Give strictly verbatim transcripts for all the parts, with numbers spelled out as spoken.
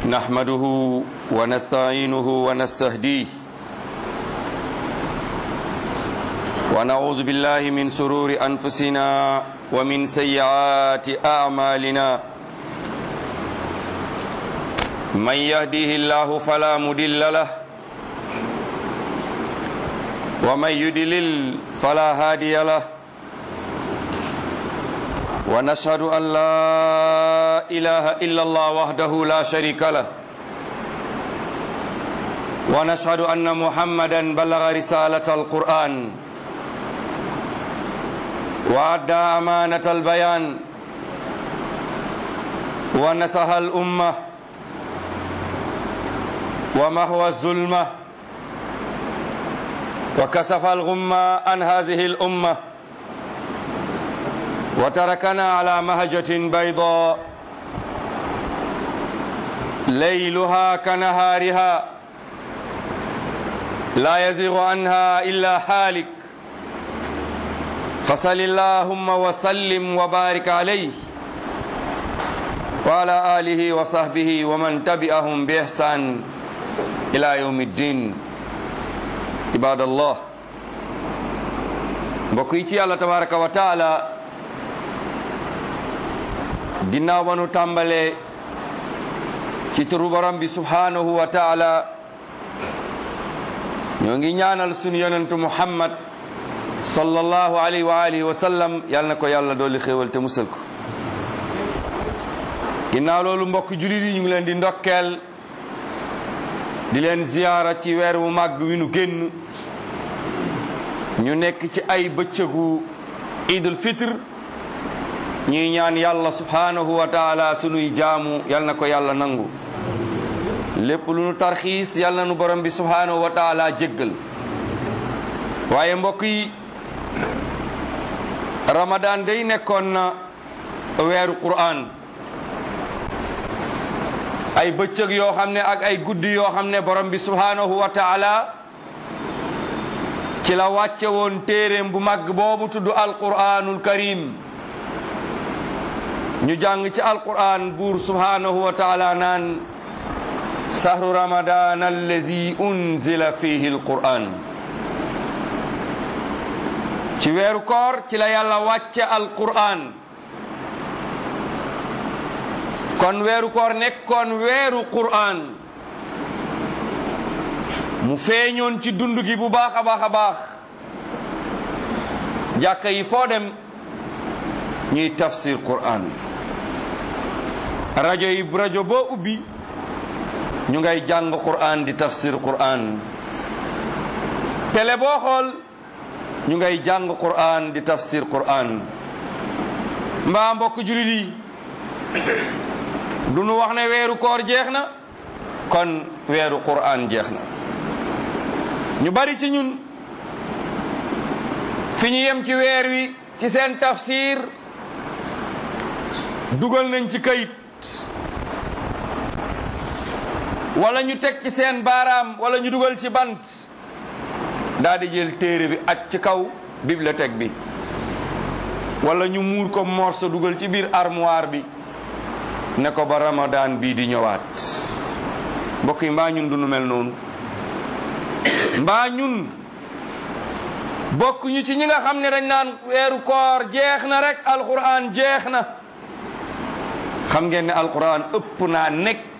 نحمده ونستعينه ونستهديه ونعوذ بالله من شرور أنفسنا ومن سيئات أعمالنا من يهديه الله فلا مضل له ومن يضلل فلا هادي له ونشهد أن لا إله إلا الله وحده لا شريك له ونشهد أن محمدا بلغ رسالة القرآن وأدى أمانة البيان ونصح الأمة ومحو الظلمة وكشف الغمة عن هذه الأمة وتركنا على مهجة بيضاء ليلها كنهارها لا يزيغ عنها إلا هالك فصل اللهم وسلم وبارك عليه وعلى آله وصحبه ومن تبعهم بإحسان إلى يوم الدين عباد الله بقيتي الله تبارك وتعالى ginnaaw ba nu tàmbalee ci turu borom bi subhanahu wa taala ñoo ngi ñaanal sunu yonentu muhammad sallallahu alayhi wa alihi wa sallam yal na ko yàlla dooli xéewal te musal ko ginnaaw loolu mbokk julit yi ñu ngi leen di ndokkeel di leen ziyaara ci weer wu màgg wi nu génn ñu nekk ci ay bëccëgu idul fitr ñuy ñaan yàlla subhanahu wa taala sunuy jaamu yal na ko yàlla nangu lépp lu nu tarxiis yal na nu borom bi subhanahu wa taala jéggal waaye mbokk yi ramadan day nekkoon na weeru qur'an ay bëccëg yoo xam ne ak ay guddi yoo xam ne borom bi subhanahu wa taala ci la wàcce woon téeréem bu mag boobu tudd alqur'anul karim ñu jàng ci alquran buur subhanahu wa taala naan sahru ramadan allazi unzila fihi alquran ci weeru koor ci la yàlla wàcce alquran kon weeru koor nekkoon weeru quran mu feeñoon ci dund gi bu baax a baax a baax jàkka yi foo dem ñuy tafsir quran rajo yi rajo boo ubbi ñu ngay jàng Qur'an di tafsir Qur'an télé boo xool ñu ngay jàng Qur'an di tafsir Qur'an mbaa mbokk julit yi du nu wax ne weeru koor jeex na kon weeru Qur'an jeex na ñu bari ci ñun fi ñu yem ci weer wi ci seen tafsir dugal nañ ci kayit wala ñu teg ci seen baaraam wala ñu dugal ci bant daal di jël téere bi aj ci kaw bibliothèque bi wala ñu muur ko morso dugal ci biir armoire bi ne ko ba ramadan bii di ñëwaat mbokk yi mbaa ñun du nu mel noonu mbaa ñun bokk ñu ci ñi nga xam ne dañ naan weeru koor jeex na rek alquran jeex na xam ngeen ne alquran ëpp naa nekk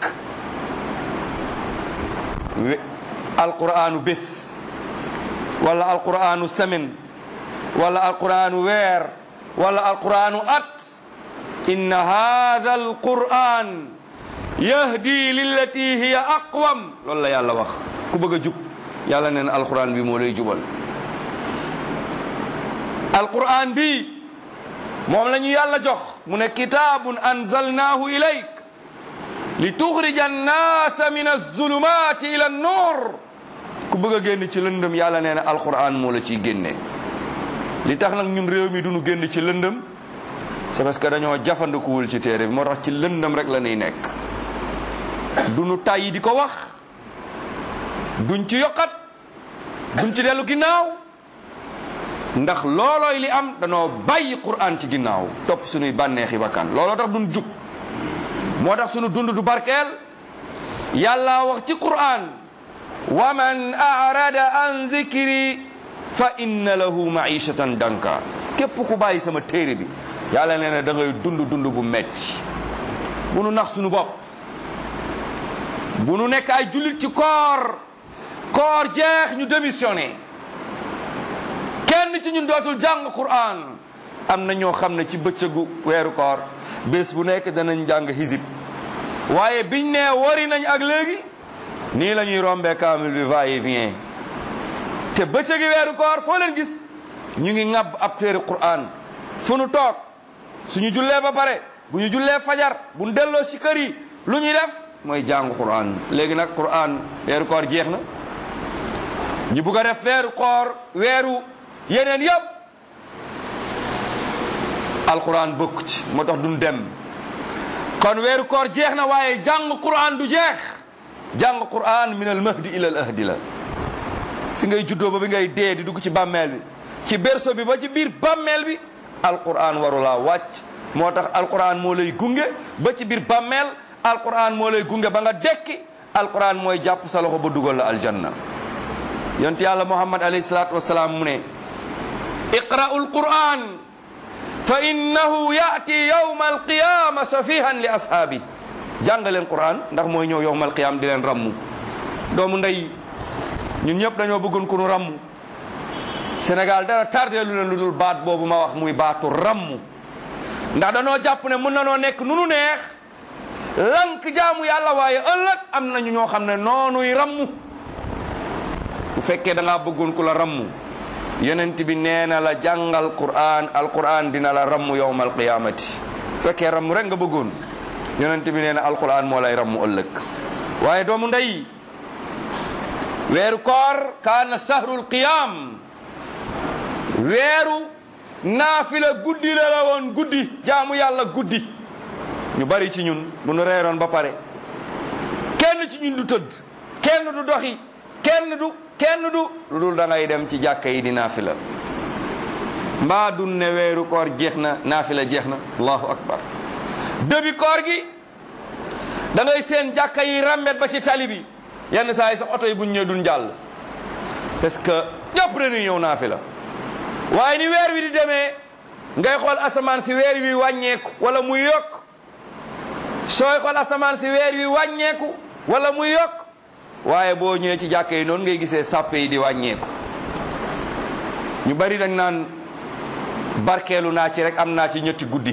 alquranu bés wala alquranu semaine wala alquranu weer wala alquranu at inna hadha alquran yahdi lillati hiya aqwam loolu la yàlla wax ku bëgg a jub yàlla nee na alquran bi moo lay jubal alquran bi moom la ñu yàlla jox mu ne kitaabun anzalnaahu ilayk li tuxrija annaasa min azulumati ila annuur ku bëgg a génn ci lëndëm yàlla nee na alquran moo la ciy génne li tax nag ñun réew mi duñu génn ci lëndëm c'est parce que dañoo jafandikuwul ci téere bi moo tax ci lëndëm rek la ñuy nekk duñu tàyyi di ko wax duñ ci yokkat duñ ci dellu ginnaaw ndax loolooy li am danoo bàyyi Qur'an ci ginnaaw topp suñuy bànneexi bakkan looloo tax duñ jug moo tax suñu dund du barkeel yàlla wax ci Qur'an wa man a'rada an zikri fa inna lahu ma'ishatan danka képp ku bàyyi sama téere bi yàlla nee na da ngay dund dund bu metti bu nu nax suñu bopp bu nu nekk ay jullit ci koor koor jeex ñu démissionné kenn ci ñun dootul jàng Qur'an am na ñoo xam ne ci bëccëgu weeru koor bés bu nekk danañ jàng hizib waaye biñ ne wari nañ ak léegi nii la ñuy rombee kaamil bi va et vient te bëccëgi weeru koor foo leen gis ñu ngi ŋàbb ab téere Qur'an fu nu toog suñu jullee ba pare bu ñu jullee fajar bu ñu delloo si kër yi lu ñuy def mooy jàng Qur'an léegi nag Qur'an weeru koor jeex na ñu bugg a def weeru koor weeru yeneen yëpp alquran bokk ci moo tax duñ dem kon weeru koor jeex na waaye jàng Qur'an du jeex jàng Qur'an min al mahdi ila al ahdi la fi ngay juddoo ba bi ngay dee di dugg ci bàmmeel bi ci berceau bi ba ci biir bàmmeel bi alquran warulaa wàcc moo tax alquran moo lay gunge ba ci biir bàmmeel alquran moo lay gunge ba nga dekki alquran mooy jàpp sa loxo ba dugal la aljanna yonent yàlla muhammad alayhi salaatu wasalaam mu ne iqra'u alquran fa innahu ya'ti yawma alqiyama safihan li ashaabi jàngaleen quran ndax mooy ñëw yawma alqiyama di leen rammu doomu ndey ñun ñëpp dañoo bëggoon ku nu rammu Sénégal dara tardé lu leen lu dul baat boobu ma wax muy baatu rammu ndax danoo jàpp ne mën na noo nekk nu nu neex lank jaamu yàlla waaye ëllëg am nañu ñoo xam ne noonuy rammu bu fekkee da ngaa bëggoon ku la rammu yonent bi nee na la jàngal Qur'an alquran dina la rammu yawmal qiyamati bu fekkee rammu rek nga bëggoon yonent bi nee na alquran moo lay rammu ëllëg waaye doomu ndey weeru koor kaana sahrul qiyam weeru naafila guddi la la woon guddi jaamu yàlla guddi ñu bari ci ñun bu nu reeroon ba pare kenn ci ñun du tëdd kenn du doxi kenn du kenn du lu dul da ngay dem ci jàkka yi di naafila mbaa dun ne weeru koor jeex na naafila jeex na allahu akbar dëbi koor gi da ngay seen jàkka yi rambet ba ci tali bi yenn saa yi sax oto yi buñ ñëw duñ jàll parce que ñëpp dañuy ñëw naafila waaye ni weer wi di demee ngay xool asamaan si weer wi wàññeeku wala muy yokk sooy xool asamaan si weer wi wàññeeku wala muy yokk waaye boo ñëwee ci jàkka yi noonu ngay gisee sàppe yi di wàññeeku ñu bari dañ naan barkeelu naa ci rek am naa ci ñetti guddi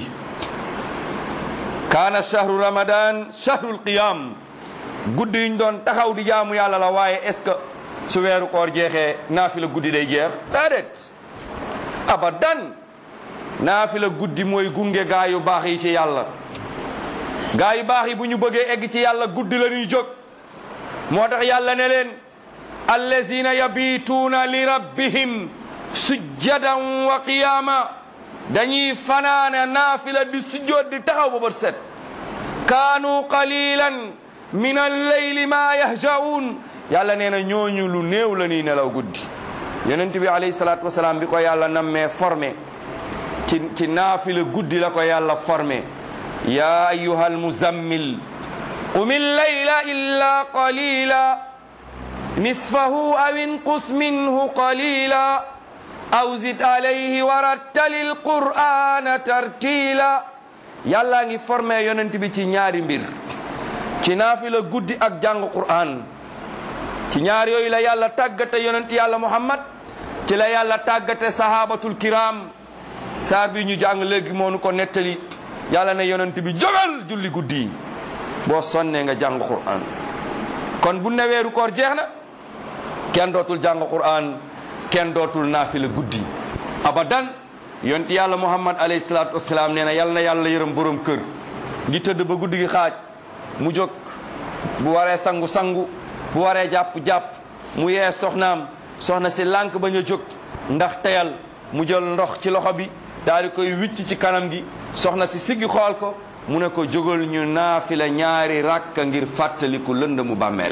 kaana shahru ramadan shahrul qiyam guddi yuñ doon taxaw di jaamu yàlla la waaye est-ce que su weeru koor jeexee naafila guddi day jeex déedéet abadan naafila guddi mooy gunge gaa yu baax yi ci yàlla gaa yu baax yi bu ñu bëggee egg ci yàlla guddi la ñuy jóg moo tax yàlla ne leen allazina yabituuna li rabbihim sujjadan wa qiyaama dañuy fanaane naafila di sujjoot di taxaw ba bët set kaanu qalilan min alleyli ma yahjaun yàlla nee na ñooñu lu néew la ñuy nelaw guddi yonent bi alayhi salaatu wasalaam bi ko yàlla nammee formé ci ci naafila guddi la ko yàlla formé ya ayyuha almuzammil qum illayla illa qalila nisfahu aw inqus minhu qalila aw zid alayhi warattalil qur'ana tartila yàlla ngi formé yonent bi ci ñaari mbir ci naafila guddi ak jàng Qur'an ci ñaar yooyu la yàlla tàggate yonent yàlla Muhammad ci la yàlla tàggate sahabatul kiram saar bi ñu jàng léegi moo nu ko nettali yàlla ne yonent bi jógal julli guddi boo sonnee nga jàng Qur'an kon bu ne weeru koor jeex na kenn dootul jàng Qur'an kenn dootul naafila guddi abadan yonent yàlla Muhammad alayhi salaatu wasalaam nee na yàlla na yàlla yërëm borom kër ngi tëdd ba guddi gi xaaj mu jóg bu waree sangu sangu bu waree jàpp jàpp mu yee soxnaam soxna si lànk bañ a jóg ndax teyal mu jël ndox ci loxo bi daal di koy wicc ci kanam gi soxna si siggi xool ko mu ne ko jógal ñu naafila ñaari rakka ngir fàttaliku lënd mu bàmmeel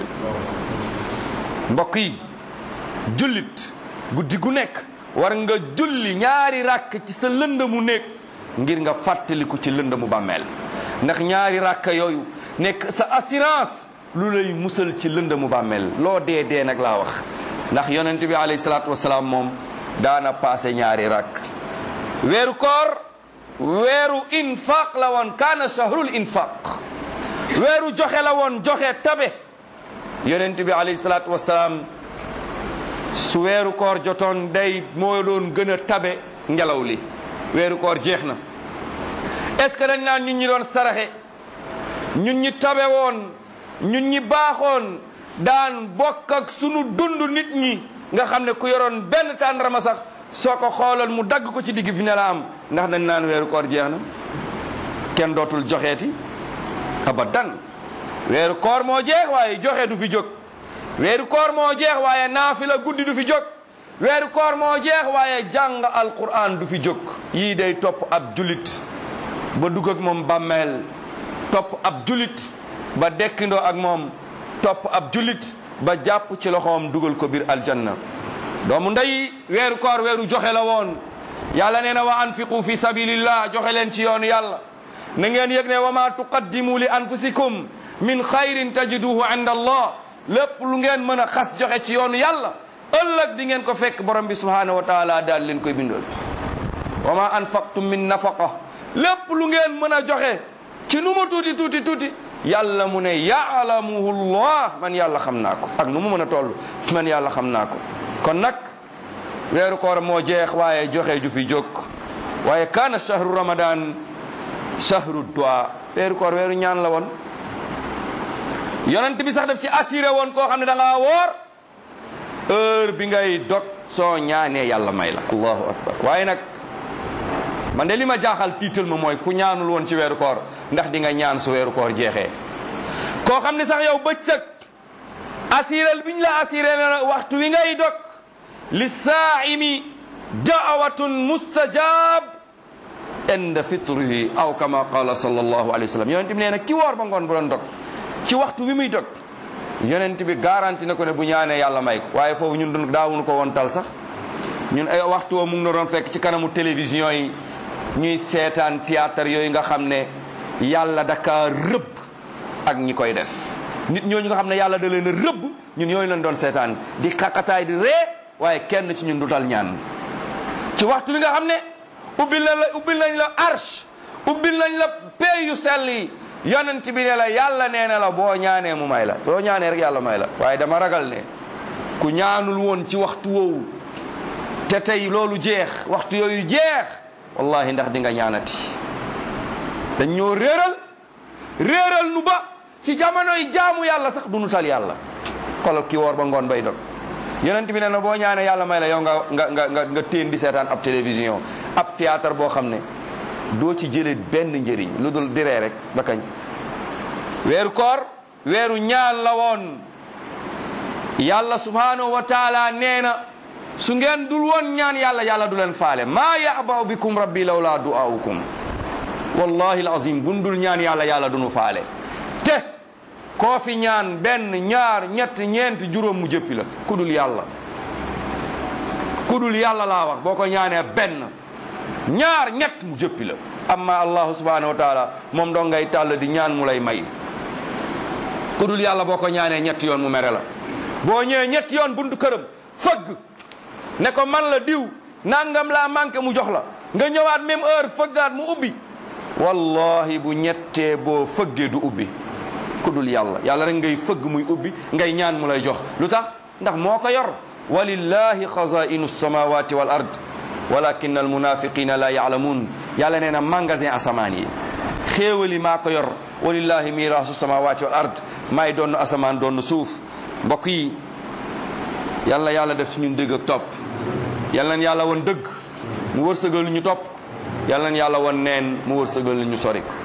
mbokk yi jullit guddi gu nekk war nga julli ñaari rakk ci sa lënd mu nekk ngir nga fàttaliku ci lënd mu bàmmeel ndax ñaari rakka yooyu nekk sa assurance lu lay musal ci lëndëmu bàmmeel loo dee dee nag laa wax ndax yonent bi alayhi salaatu wasalaam moom daana passé ñaari rak weeru koor weeru infaq la woon kaana shahrul infaq weeru joxe la woon joxe tabe yonent bi alayhi salaatu wasalaam su weeru koor jotoon day moo doon gën a tabe ngelaw li weeru koor jeex na est-ce que dañ naan ñun ñi doon saraxe ñun ñi tabe woon ñun ñi baaxoon daan bokk ak sunu dund nit ñi nga xam ne ku yoroon benn tàndarma sax soo ko xooloon mu dagg ko ci digg bi ne la am ndax dañ naan weeru koor jeex na kenn dootul joxeeti abadan weeru koor moo jeex waaye joxe du fi jóg weeru koor moo jeex waaye naafila guddi du fi jóg weeru koor moo jeex waaye jàng alquran du fi jóg yii day topp ab julit ba dugg ak moom bàmmeel topp ab julit ba dekkindoo ak moom topp ab julit ba jàpp ci loxoom dugal ko biir aljanna doomu ndey weeru koor weeru joxe la woon yàlla nee na wa anfiqu fi sabilillah joxe leen ci yoonu yàlla na ngeen yëg ne wa ma tuqaddimu li anfusikum min xayrin tajiduhu inda allah lépp lu ngeen mën a xas joxe ci yoonu yàlla ëllëg di ngeen ko fekk borom bi subhanahu wa taala daal leen koy bindal wa ma anfaqtum min nafaqa lépp lu ngeen mën a joxe ci nu mu tuuti tuuti tuuti yàlla mu ne yaalamuhu llah man yàlla xam naa ko ak nu mu mën a toll man yàlla xam naa ko kon nag weeru koor moo jeex waaye joxe ju fi jóg waaye kaana shahru ramadan shahru du'a weeru koor weeru ñaan la woon yonent bi sax daf ci assuré woon koo xam ne da ngaa woor heure bi ngay dog soo ñaanee yàlla may la allahu akbar waaye nag man de li ma jaaxal tiital ma mooy ku ñaanul woon ci weeru koor ndax di nga ñaan su weeru koor jeexee koo xam ne sax yow bëccëg assuré biñ la assuré na waxtu wi ngay dog li saaimi da'watun mustajab inda fitrihi aw kama qala sallallahu alayhi wa sallam yonent bi nee na ki woor ba ngoon bu doon dog ci waxtu wi muy dog yonent bi garanti na ko ne bu ñaanee yàlla may ko waaye foofu ñun dun daawuñu ko woon tal sax ñun ay waxtu woo mu ngi na doon fekk ci kanamu télévision yi ñuy seetaan théâtre yooyu nga xam ne yàlla daka rëbb ak ñi koy def nit ñooñu nga xam ne yàlla da leen a rëbb ñun yooyu lañ doon seetaan di xaqataay di ree waaye kenn ci ñun du tal ñaan ci waxtu wi nga xam ne ubbil nañ la ubbil nañ la arsh ubbil nañ la pay yu sell yi yonent bi ne la yàlla nee na la boo ñaanee mu may la boo ñaanee rek yàlla may la waaye dama ragal ne ku ñaanul woon ci waxtu woowu te tey loolu jeex waxtu yooyu jeex wallahi ndax di nga ñaanati dañ ñoo réeral réeral nu ba ci jamonoy jaamu yàlla sax du nu tal yàlla xoolal ki woor ba ngoon bay dog yonent bi ne na boo ñaanee yàlla may la yow nga nga nga nga nga téen di seetaan ab télévision ab théâtre boo xam ne doo ci jëlee benn njëriñ lu dul diree rek ba kañ weeru koor weeru ñaan la woon yàlla subhanahu wa taala nee na su ngeen dul woon ñaan yàlla yàlla du leen faale maa ya'ba'u bikum rabbi lawla du'aukum wallahi alazim bun dul ñaan yàlla yàlla du nu faale te koo fi ñaan benn ñaar ñett ñeent juróom mu jëppi la ku dul yàlla ku dul yàlla laa wax boo ko ñaanee benn ñaar ñett mu jëppi la amma allahu subhanahu wa taala moom doo ngay tàll di ñaan mu lay may ku dul yàlla boo ko ñaanee ñetti yoon mu mere la boo ñëwee ñetti yoon buntu këram fëgg ne ko man la diw nangam laa manqué mu jox la nga ñëwaat même heure fëggaat mu ubbi wallahi bu ñettee boo fëggee du ubbi ku dul yàlla yàlla rek ngay fëgg muy ubbi ngay ñaan mu lay jox lu tax ndax moo ko yor walillahi xazainu samawati wal ard walakin al munafiqina la yaalamuun yàlla nee na magasin asamaan yi xéewali maa ko yor walillahi mirasu samawati wal ard maay doon asamaan doon suuf mbokk yi yàlla yàlla def ci ñun dëgg ak topp yàlla na yàlla woon dëgg mu wërsëgal lu ñu topp yàlla na yàlla woon neen mu wërsëgal lu ñu sori ko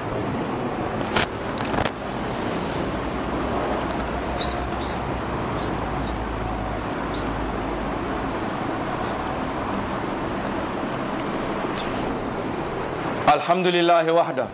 alhamdulillahi wahda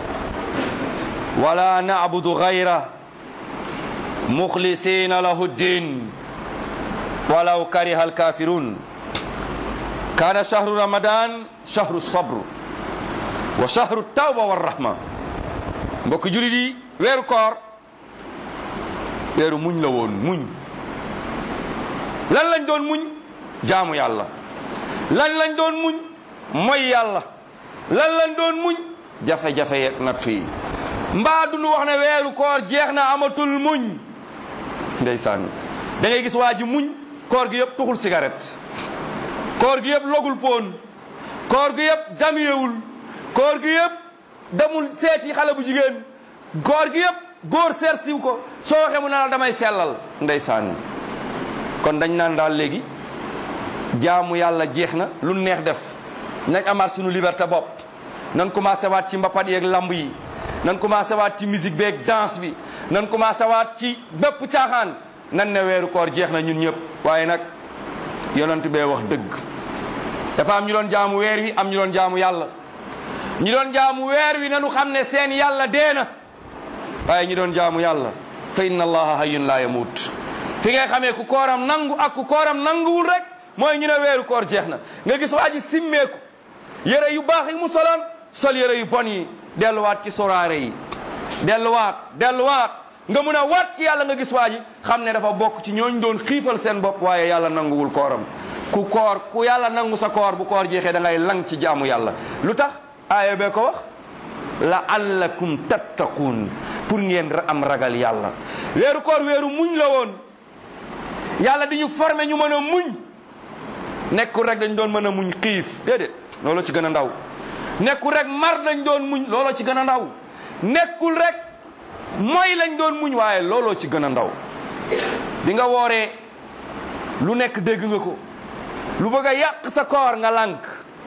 wala na'budu ghayra mukhlisina lahu ddin walaw kariha alkafirun kana shahru ramadan shahru sabr wa shahru tawba warrahma mbokk julit yi weeru koor weeru muñ la woon muñ. lan lañ doon muñ jaamu yàlla. lan lañ doon muñ mooy yàlla. lan lañ doon muñ jafe-jafe yeeg nattu yi. mbaa du nu wax ne weeru koor jeex na amatul muñ. ndeysaan da ngay gis waa ji muñ koor gi yëpp tuxul cigarette. koor gi yëpp logul poon. koor gi yëpp damiyewul. koor gi yëpp demul seeti xale bu jigéen. koor gi yëpp góor sersiw ko soo waxee mu ne la damay sellal. ndeysaan kon dañ naan daal léegi jaamu yàlla jeex na lu neex def nañ amaat suñu liberté bopp. nan commencé waat ci mbapat yeeg lamb yi. nan commencé waat ci musique beeg danse bi. nan commencé waat ci bépp caaxaan. nan ne weeru koor jeex na ñun ñëpp. waaye nag yonent bee wax dëgg. dafa am ñu doon jaamu weer wi am ñu doon jaamu yàlla. ñi doon jaamu weer wi nanu xam ne seen yàlla dee na. waaye ñi doon jaamu yàlla fa inna allaha hayyun la yamut. fi ngay xamee ku kooram nangu ak ku kooram nanguwul rek mooy ñu ne weeru koor jeex na nga gis waa ji simmeeku yére yu baax yi mu soloon sol yére yu bon yi delluwaat ci soraare yi delluwaat delluwaat nga mun a waat ci yàlla nga gis waa ji xam ne dafa bokk ci ñooñ doon xiifal seen bopp waaye yàlla nanguwul kooram. ku koor ku yàlla nangu sa koor bu koor jeexee da ngay lang ci jaamu yàlla. lu tax aaya bee ko wax la'allakum tattaquun pour ngeen am ragal yàlla. weeru koor weeru muñ la woon yàlla di ñu formé ñu mën a muñ. nekkul rek dañ doon mën a muñ xiif déedéet looloo ci gën a ndaw. nekkul rek mar dañ doon muñ looloo ci gën a ndaw. nekkul rek mooy lañ doon muñ waaye looloo ci gën a ndaw. di nga wooree lu nekk dégg nga ko lu bëgg a yàq sa koor nga lànk.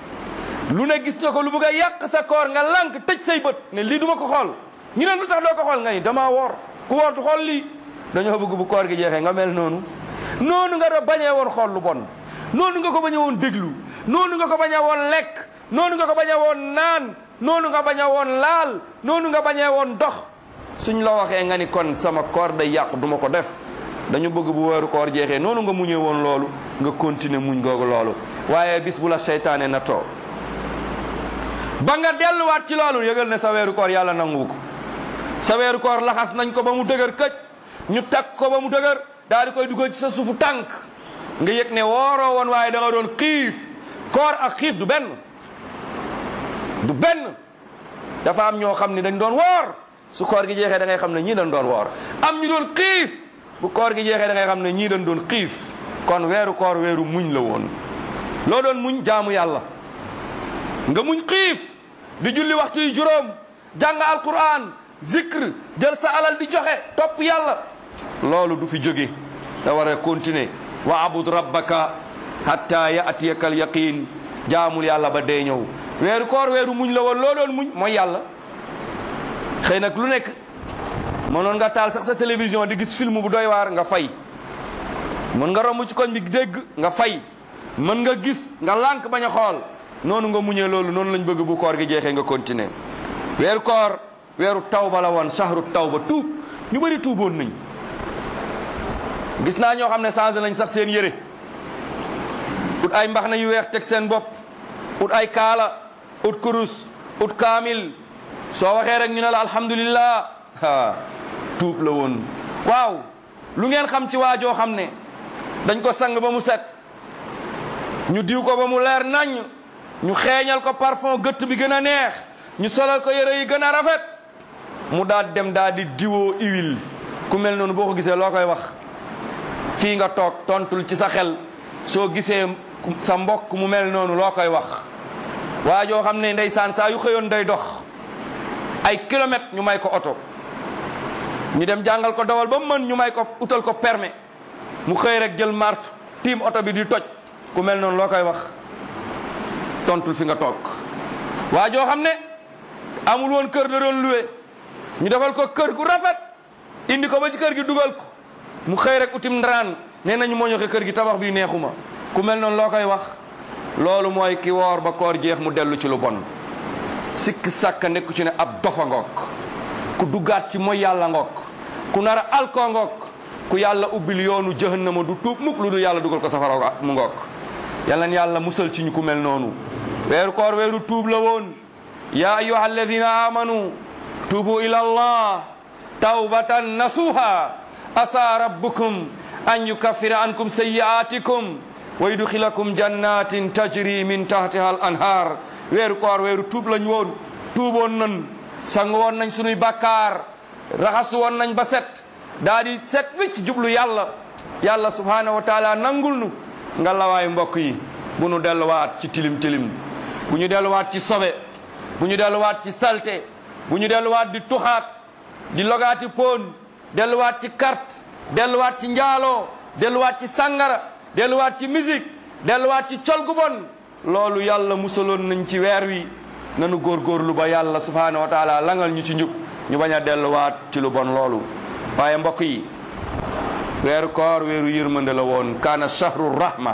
lu ne gis nga ko lu bëgg a yàq sa koor nga lànk tëj say bët ne lii duma ko xool. ñu ne lu tax doo ko xool nga ni damaa woor ku woor du xool lii. dañoo bëgg bu koor gi jeexee nga mel noonu. noonu nga doon bañee woon xool lu bon. noonu nga ko bañee woon déglu. noonu nga ko bañee woon lekk. noonu nga ko bañee woon naan. noonu nga bañee woon laal. noonu nga bañee woon dox. suñ la waxee nga ni kon sama koor day yàqu duma ko def. dañu bëgg bu weeru koor jeexee noonu nga muñee woon loolu nga continuer muñ googu loolu. waaye bis bu la seytaane na too ba nga delluwaat ci loolu yëgal ne sa weeru koor yàlla nangu ko. sa weeru koor laxas nañ ko ba mu dëgër këj ñu takk ko ba mu dëgër daal di koy dugal ci sa suufu tànk nga yëg ne wooroo woon waaye da nga doon xiif. koor ak xiif du benn du benn. dafa am ñoo xam ne dañ doon woor su koor gi jeexee da ngay xam ne ñii dañ doon woor. am ñu doon xiif bu koor gi jeexee da ngay xam ne ñii dañ doon xiif. kon weeru koor weeru muñ la woon. loo doon muñ jaamu yàlla nga muñ xiif di julli waxtu yu juróom jàng alquran zikr jël sa alal di joxe topp yàlla. loolu du fi jóge da war a continuer. wa abud rabbaka hatta ya'tiyaka al yaqin jaamul yàlla ba dee ñëw. weeru koor weeru muñ la woon loo doon muñ mooy yàlla. xëy nag lu nekk mënoon nga taal sax sa télévision di gis film bu doy waar nga fay. mën nga romb ci koñ bi dégg nga fay. mën nga gis nga lànk bañ a xool. noonu nga muñee loolu noonu lañ bëgg bu koor gi jeexee nga continuer. weeru koor weeru tawba la woon shahru tawba tuub ñu bëri tuuboon nañ. gis naa ñoo xam ne changé nañ sax seen yére ut ay mbaxna yu weex teg seen bopp ut ay kaala ut kurus ut kaamil soo waxee rek ñu ne la alhamdulillah ha tuub la woon. waaw lu ngeen xam ci waajoo xam ne dañ ko sang ba mu set ñu diw ko ba mu leer nañ ñu xeeñal ko parfum gëtt bi gën a neex ñu solal ko yére yi gën a rafet mu daal dem daal di diwoo huile. ku mel noonu boo ko gisee loo koy wax fii nga toog tontul ci sa xel soo gisee sa mbokk mu mel noonu loo koy wax. waa joo xam ne ndeysaan saa yu xëyoon day dox ay kilomètres ñu may ko oto ñu dem jàngal ko dawal ba mu mën ñu may ko utal ko permis mu xëy rek jël martu tiim oto bi di toj. ku mel noonu loo koy wax tontul fi nga toog. waa joo xam ne amul woon kër da doon luwe ñu defal ko kër gu rafet indi ko ba ci kër gi dugal ko mu xëy rek utim ndaraan nee nañu moo ñoxe kër gi tabax bi neexuma. ku mel noonu loo koy wax. loolu mooy ki woor ba koor jeex mu dellu ci lu bon. sikk sàkka nekku ci ne ab dofa ngoog ku duggaat ci mooy yàlla ngoog ku nar a alkoo ngoog ku yàlla ubbil yoonu jahannama du tuub mukk lu dul yàlla dugal ko safara mu ngoog. yàlla na yàlla musal ci ñu ku mel noonu. weeru koor weeru tuub la woon. yaa ayyuha alladina amanu tuubu ila allah tawbatan nasuha asa rabbukum an yukaffira ankum sayyi'atikum wa yudkhilakum jannatin tajri min tahtiha al anhar weeru koor weeru tuub lañ woon tuuboon nañ sang woon nañ sunuy bakkaar raxasu woon nañ ba set daa di set wicc jublu yàlla yàlla subhanahu wa taala nangul nu nga lawaay mbokk yi bu ñu delluwaat ci tilim tilim bu ñu delluwaat ci sobe bu ñu delluwaat ci salte bu ñu delluwaat di tuxaat di logaati poon delluwaat ci carte delluwaat ci njaaloo delluwaat ci sangara delluwaat ci musique delluwaat ci col gu bon loolu yàlla musaloon nañ ci weer wi nanu góorgóorlu ba yàlla subhanahu wa taala langal ñu ci njub ñu bañ a delluwaat ci lu bon loolu waaye mbokk yi weeru koor weeru yërmande la woon kaana shahru rahma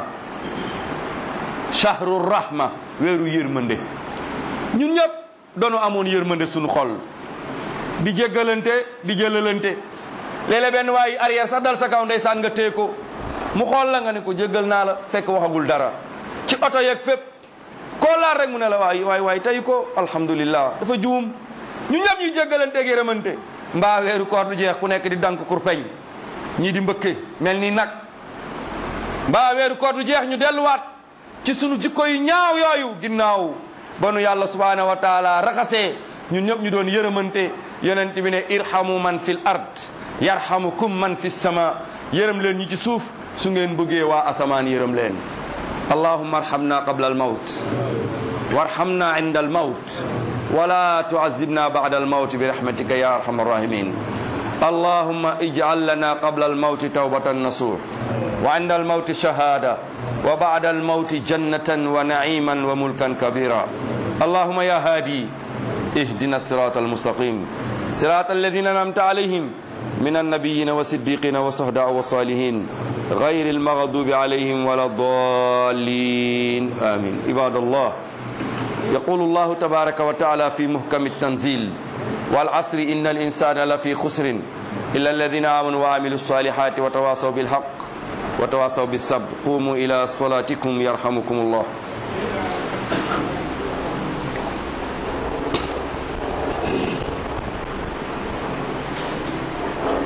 shahru rahma weeru yërmande ñun ñëpp doonu amoon yërmande suñu xol di jéggalante di jëlalante léeg-léeg benn waaye arrière sax dal sa kaw ndeysaan nga téye ko mu xool la nga ne ko jéggal naa la fekk waxagul dara ci oto yeeg fépp koo laal rek mu ne la waay waay waay tey ko alhamdulillah dafa juum ñun ñëpp ñu jéggalante ak yërmante mbaa weeru koor du jeex ku nekk di dank kurpeñ ñii di mbëkke mel ni nag mbaa weeru koor du jeex ñu delluwaat ci sunu jikko yu ñaaw yooyu ginnaaw ba nu yàlla subhanahu wa taala raxasee ñun ñëpp ñu doon yërëmante yonent bi ne irhamu man fil ard yarhamukum man fis sama yërëm leen ñi ci suuf su ngeen bëggee waa asamaan yërëm leen allahumma arhamna qabla al mawt warhamna inda al mawt wala tu'azzibna ba'da al mawt bi rahmatika ya arhamar rahimin allahumma ij'al lana qabla al mawt tawbatan nasuh wa inda al mawt shahada wa ba'da al mawt jannatan wa na'iman wa mulkan kabira allahumma ya hadi اهدنا الصراط المستقيم صراط الذين أنعمت عليهم من النبيين والصديقين والشهداء والصالحين غير المغضوب عليهم ولا الضالين آمين عباد الله يقول الله تبارك وتعالى في محكم التنزيل والعصر إن الإنسان لفي خسر إلا الذين آمنوا وعملوا الصالحات وتواصوا بالحق وتواصوا بالصبر قوموا إلى صلاتكم يرحمكم الله